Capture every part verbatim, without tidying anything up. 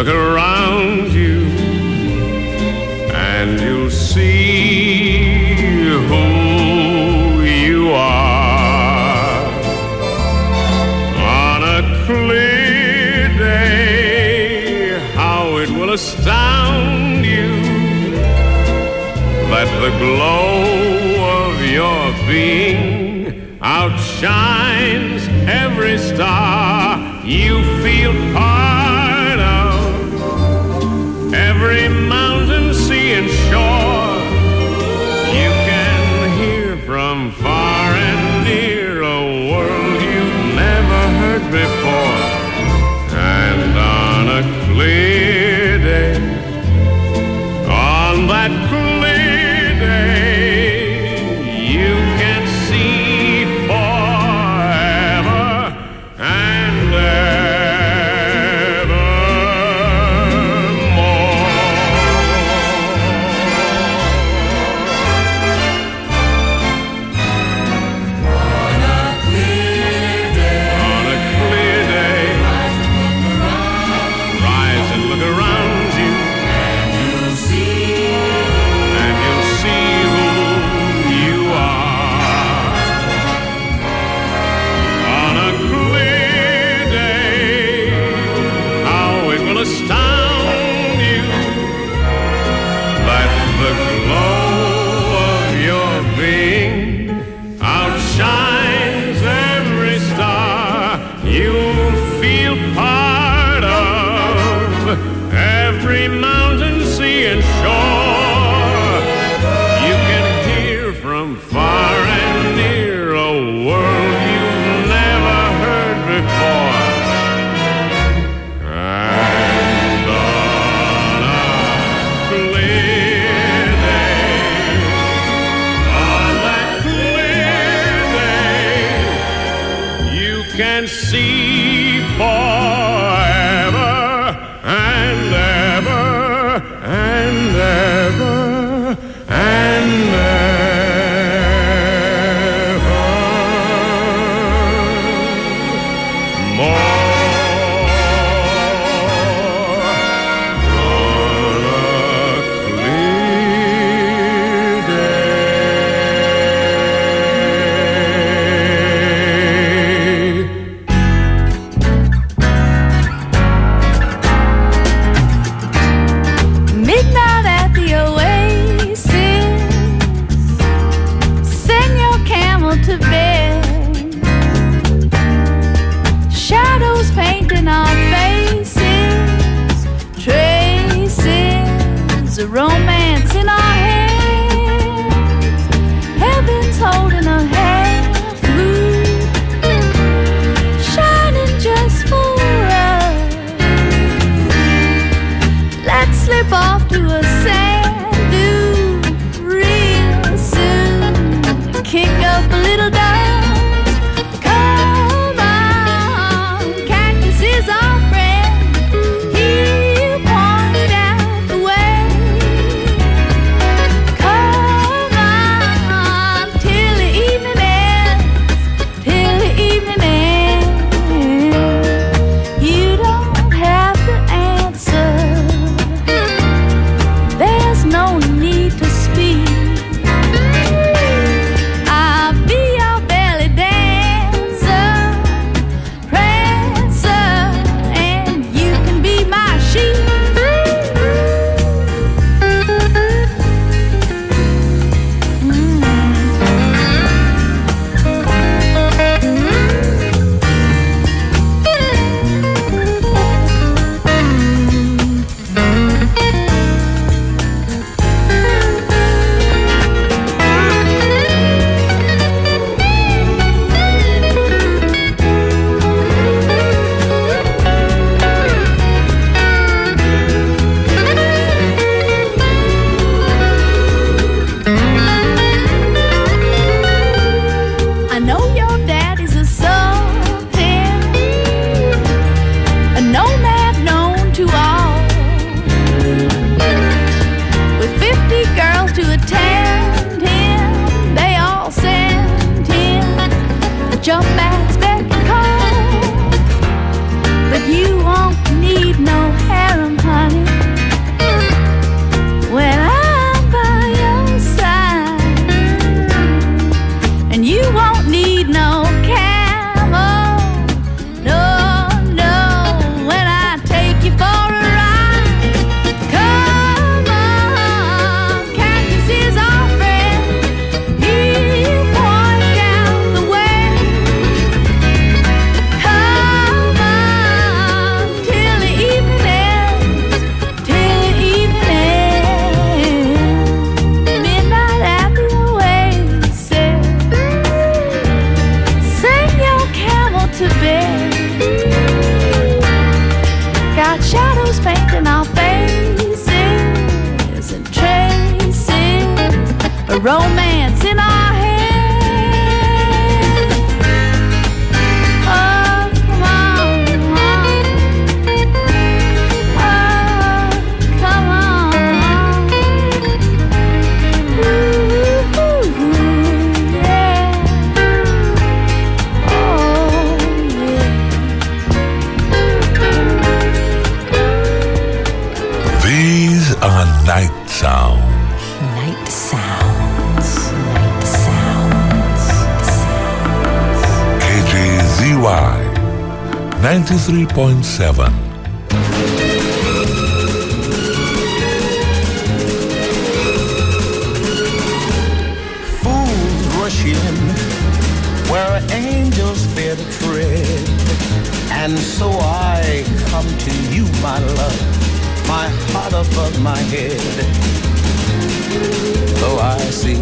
look around you and you'll see who you are. On a clear day, how it will astound you that the glow of your being outshines every star you feel part of. Every mountain, sea, and shore you can hear from far and near, a world you've never heard before. And on a clear day, on that clear day, you can see forever and evermore. On a clear day, on a clear day, rise and look around you, and you'll see, and you'll see who you are. On a clear day, how it will astound you that the glow of your being outshines every star you'll feel part of. Every mountain, sea, and shore you can hear from far and near, a world you've never heard before. And on a clear day, on that clear day, you can see forever and ever and ever and evermore. On a clear day. Midnight at the oasis, send your camel to bed. Shadows painting our faces, traces of romance in our hands. Heaven's holding a half moon, shining just for us. Let's slip off to a sand dune real soon. Kick up a little dust. Come on, cactus is our friend. He'll point out the way. Come on, till the evening ends, till the evening ends. You don't have to answer, romance in our head. Oh, come on, come on. Oh, come on. Ooh, yeah. Oh, yeah. These are night sounds. Night sounds. Night sounds. Sounds. K J Z Y ninety-three point seven. Fools rush in where angels fear to tread, and so I come to you, my love, my heart above my head. Though I see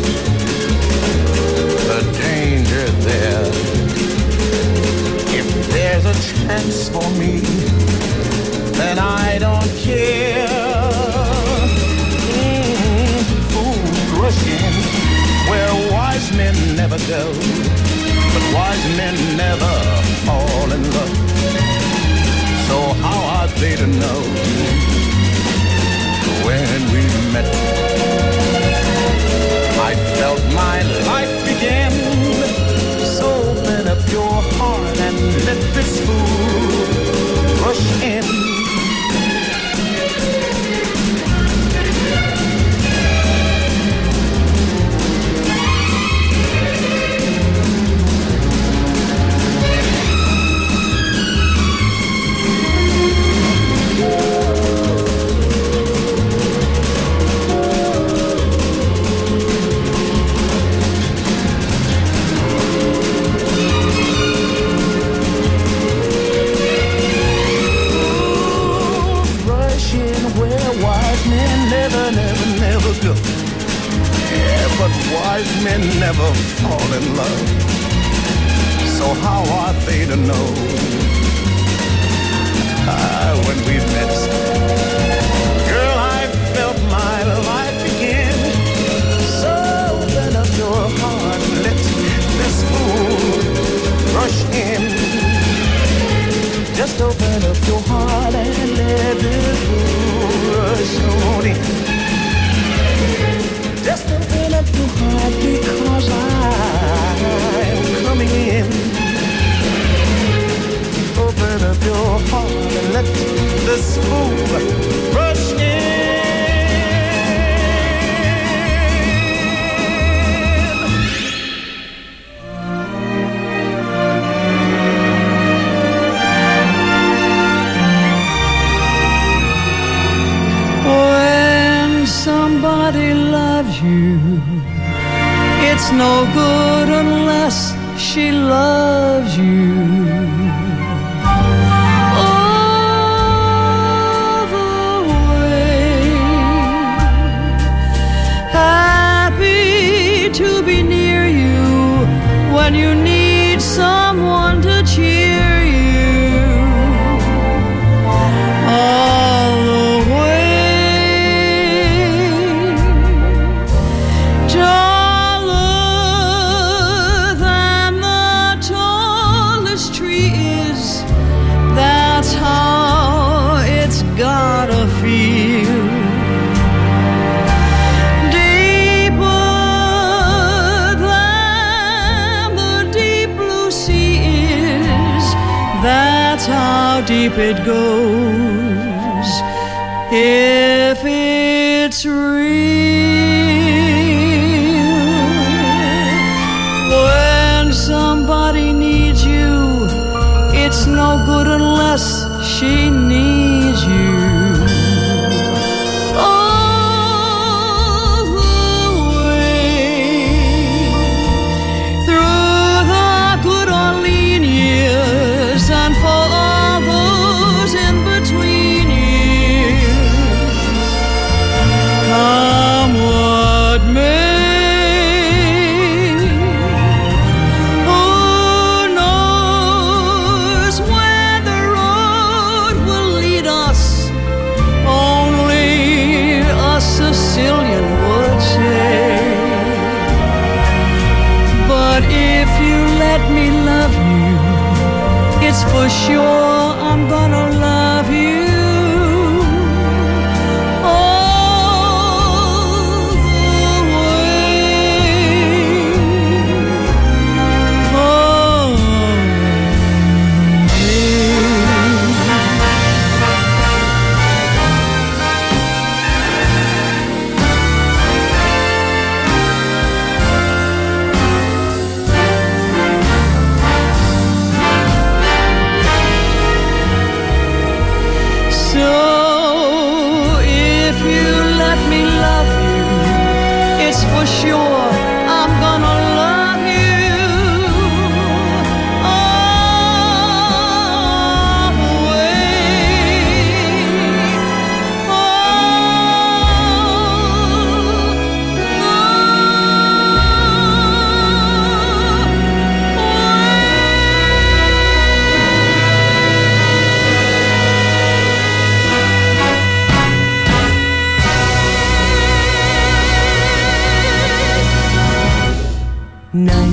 the danger there, if there's a chance for me, then I don't care. Mm, fools rush in where wise men never go, but wise men never fall in love. So how are they to know when we met? I felt my life begin. So open up your heart and let this fool rush in. Go. Yeah, but wise men never fall in love. So how are they to know? Ah, when we met, girl, I felt my life begin. So open up your heart and let this fool rush in. Just open up your heart and let this fool rush on in. Just open up your heart because I'm coming in. Open up your heart and let this fool rush in. When somebody loves you, it's no good unless she loves you. All the way, happy to be near you when you need someone to cheer you. All the gotta feel deeper than the deep blue sea is. That's how deep it goes. If it's real, when somebody needs you, it's no good unless she needs you. All the way through the good or lean years, and for all those in between years,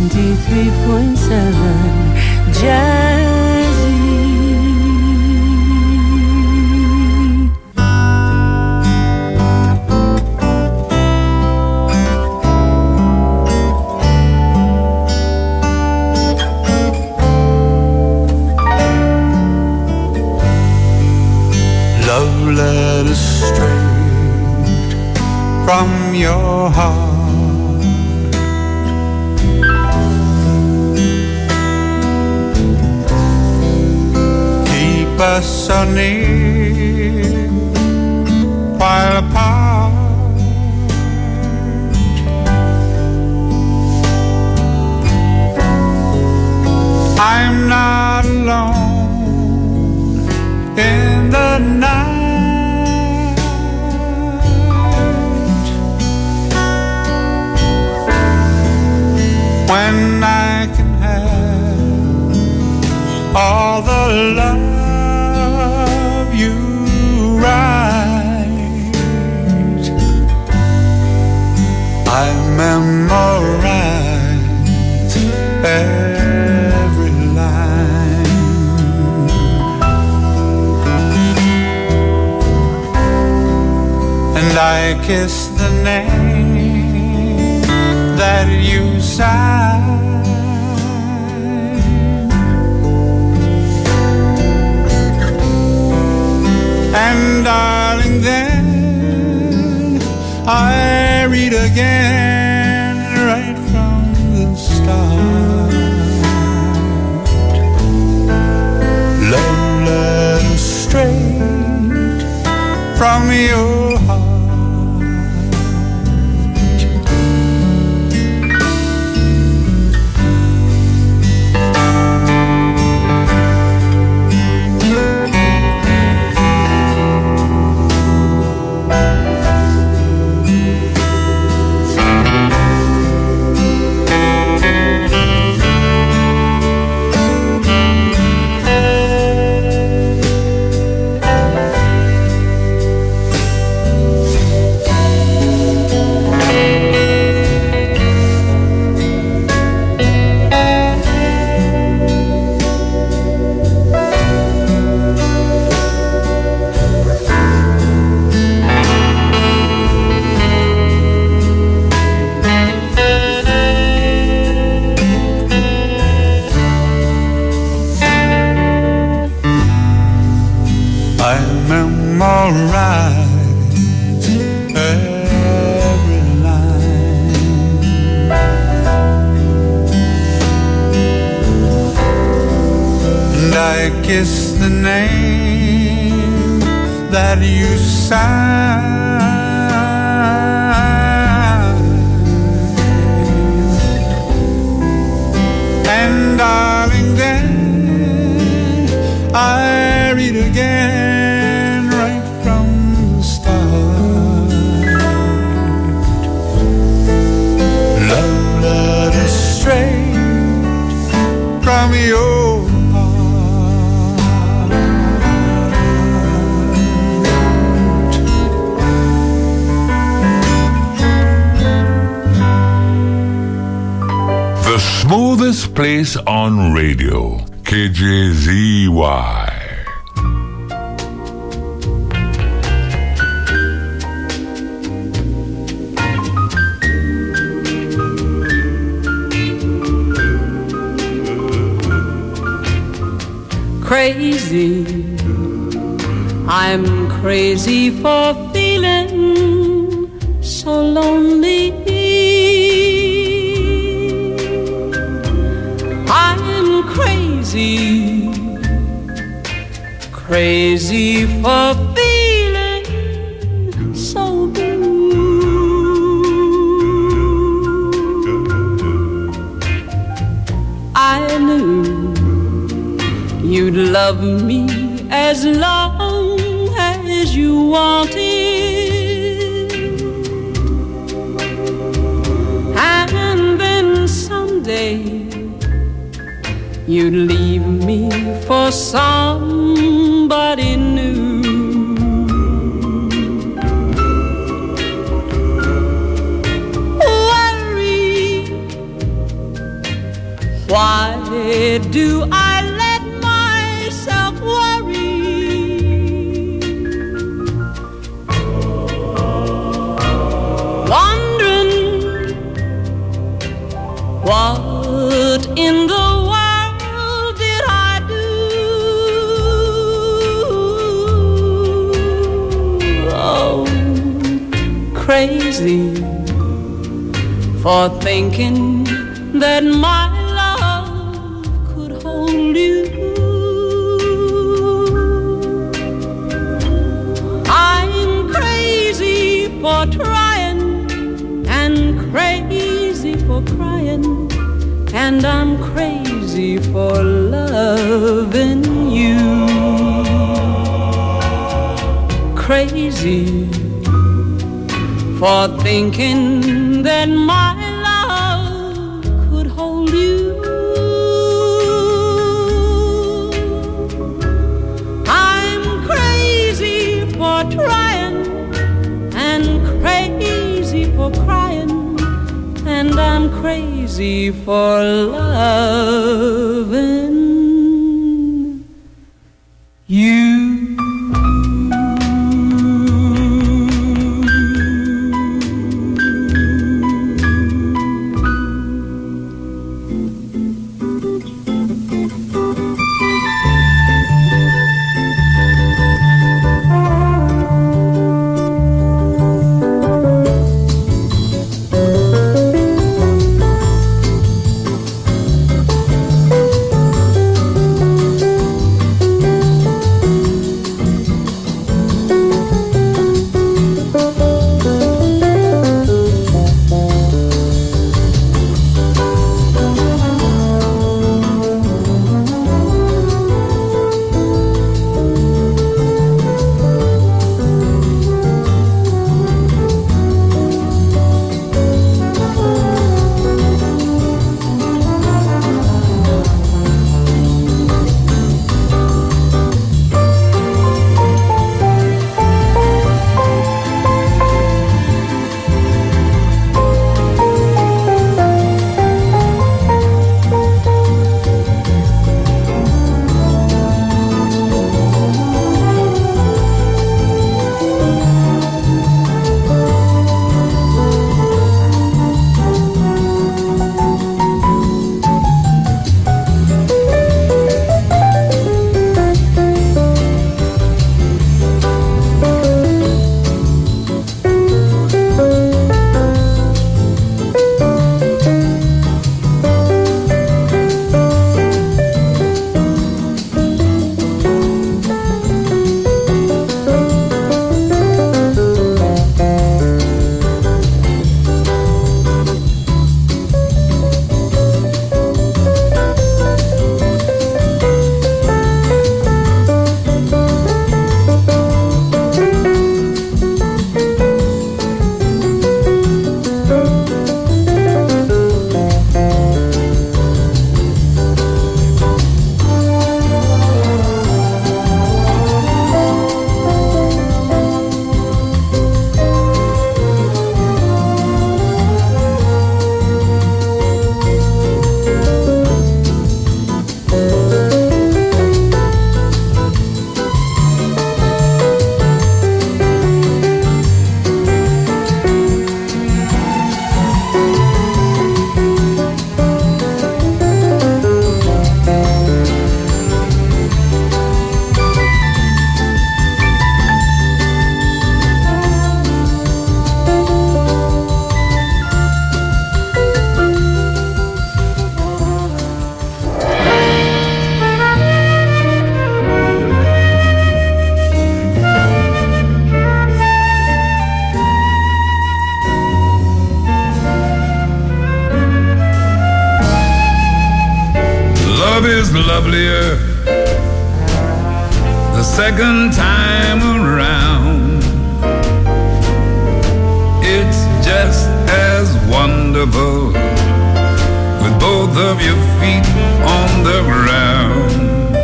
ninety-three point seven Jazzy. Love letters straight from your heart, keep us so near while apart. I'm not alone in the night when I can have all the love you write. I memorize every line, and I kiss the name that you sign. And darling, then I read again right from the start. Love letters straight from your heart. Memorize every line, and I kiss the name that you sign. And darling, then I read again right from the start. Love letters straight from your heart. The smoothest place on radio, K J Z Y. Crazy, I'm crazy for feeling so lonely. I'm crazy, crazy for feeling so blue. I knew you'd love me as long as you wanted, and then someday you'd leave me for somebody new. Worry do I let myself worry? Wondering what in the world did I do? Oh, crazy for thinking that my love could hold you. I'm crazy for trying and crazy for crying, and I'm crazy for loving you. Crazy for thinking that my love could hold you. I'm crazy for trying and crazy for crying, and I'm crazy for loving you. Lovelier the second time around. It's just as wonderful with both of your feet on the ground.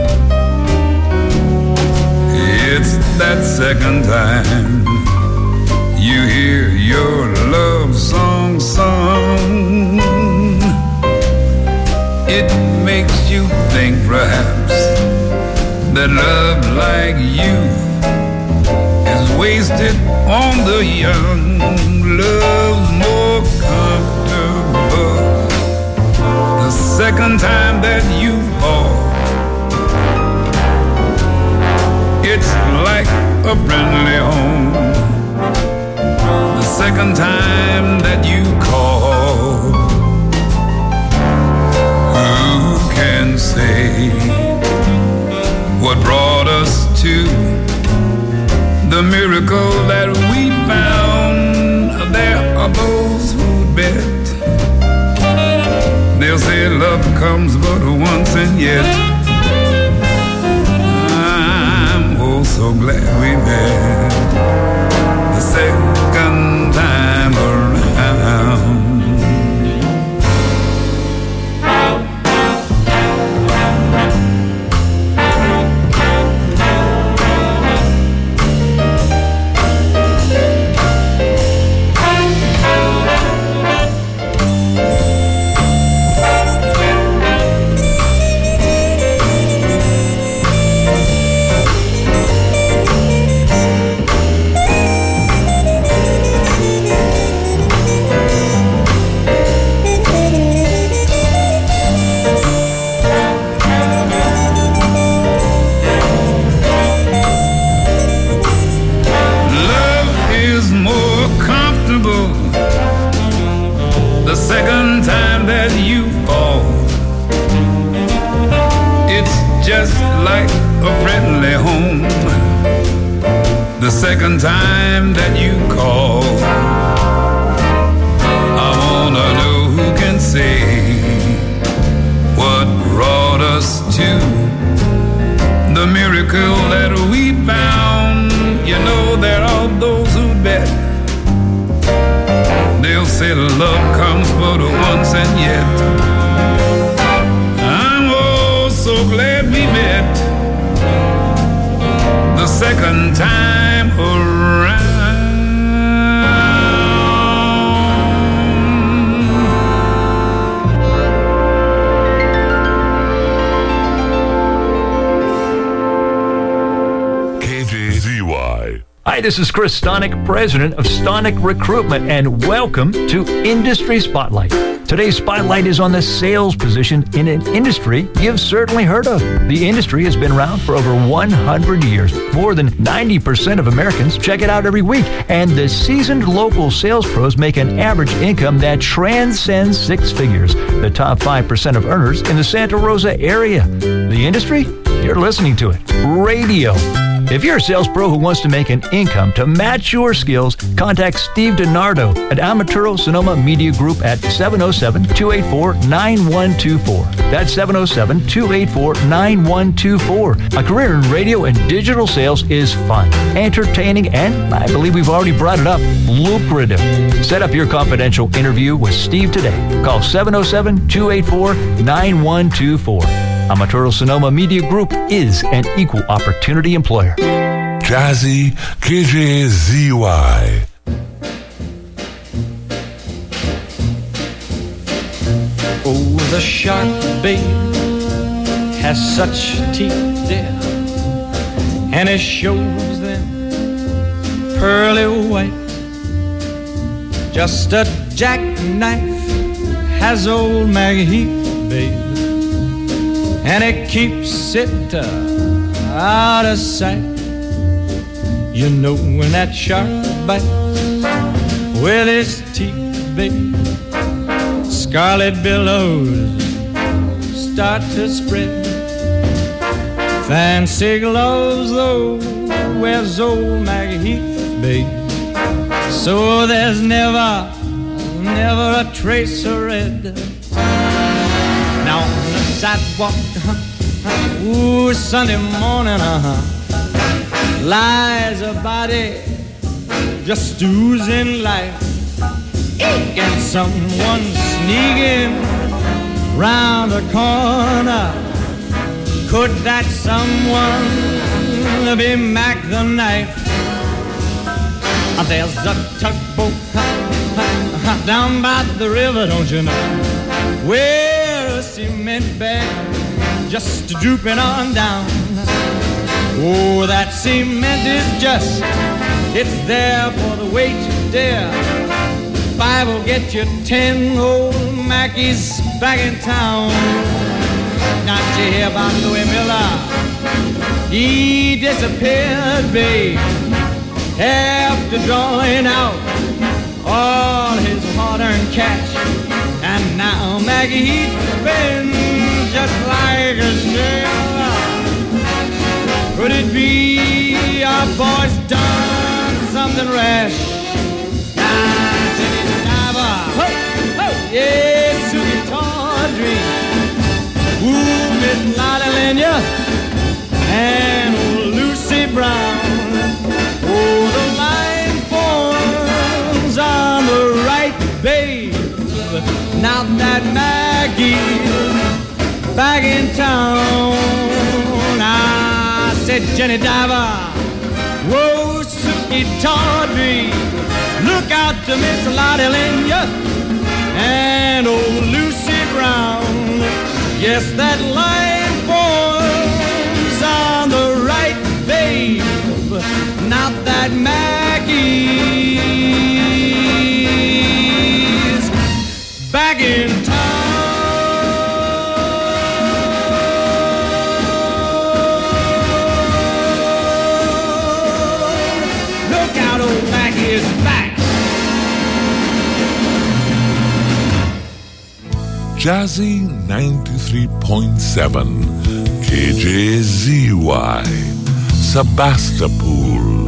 It's that second time you hear your love song sung. It makes you perhaps that love like you is wasted on the young. Love's more comfortable the second time that you fall. It's like a friendly home the second time that you call. Who can say what brought us to the miracle that we found? There are those who bet. They'll say love comes but once, and yet I'm oh so glad we met the second time around. Second time that you call, I wanna know who can say what brought us to the miracle that we found. You know there are those who bet. They'll say love comes but once, and yet I'm oh so glad we met the second time around. K J Z Y. Hi, this is Chris Stonick, president of Stonick Recruitment, and welcome to Industry Spotlight. Today's spotlight is on the sales position in an industry you've certainly heard of. The industry has been around for over one hundred years. More than ninety percent of Americans check it out every week, and the seasoned local sales pros make an average income that transcends six figures. The top five percent of earners in the Santa Rosa area. The industry? You're listening to it. Radio. If you're a sales pro who wants to make an income to match your skills, contact Steve DiNardo at Amaturo Sonoma Media Group at seven oh seven, two eight four, nine one two four. That's seven oh seven, two eight four, nine one two four. A career in radio and digital sales is fun, entertaining, and I believe we've already brought it up, lucrative. Set up your confidential interview with Steve today. Call seven oh seven, two eight four, nine one two four. Amaturo Sonoma Media Group is an equal opportunity employer. Jazzy K J Z Y. Oh, the shark, babe, has such teeth, dear, and it shows them pearly white. Just a jackknife has old Maggie Heath, babe, and it keeps it uh, out of sight. You know when that shark bites with his teeth, babe, scarlet billows start to spread. Fancy gloves, though, wears old Maggie Heath, babe, so there's never, never a trace of red. Now on the sidewalk, uh-huh, ooh, Sunday morning, uh-huh, lies a body just oozing life. And someone sneaking round the corner. Could that someone be Mac the Knife? There's a tugboat down by the river, don't you know, where a cement bag just drooping on down. Oh, that cement is just, it's there for the weight to dare. Five will get you ten old Mackies back in town. Not you hear about Louis Miller? He disappeared, babe, after drawing out all his hard-earned cash. And now Maggie, he spins just like a sailor. Could it be our boy's done something rash? Now, Jenny the Diver, ho, ho, yeah, Susie Tawdry, ooh, Miss Lotta Lenya, and old Lucy Brown. Oh, the line forms on the right, babe. Now that Maggie's back in town. I said, Jenny Diver, whoa, Suki Tawdry, look out to Miss Lotte Lenya and old Lucy Brown. Yes, that line forms on the right, babe. Not that Maggie's back in town. Look out, old Maggie is back. Jazzy ninety-three point seven K J Z Y Sebastopol.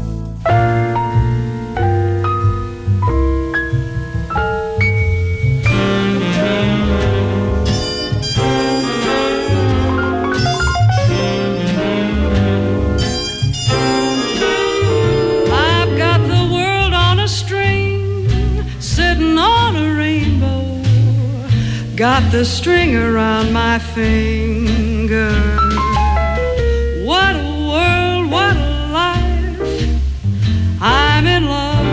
I've got the world on a string, sitting on a rainbow. Got the string around my finger. What a world, what a life. I'm in love.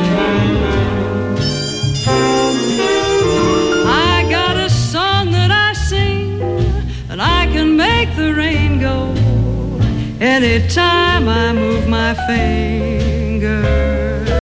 I got a song that I sing, and I can make the rain go anytime I move my finger.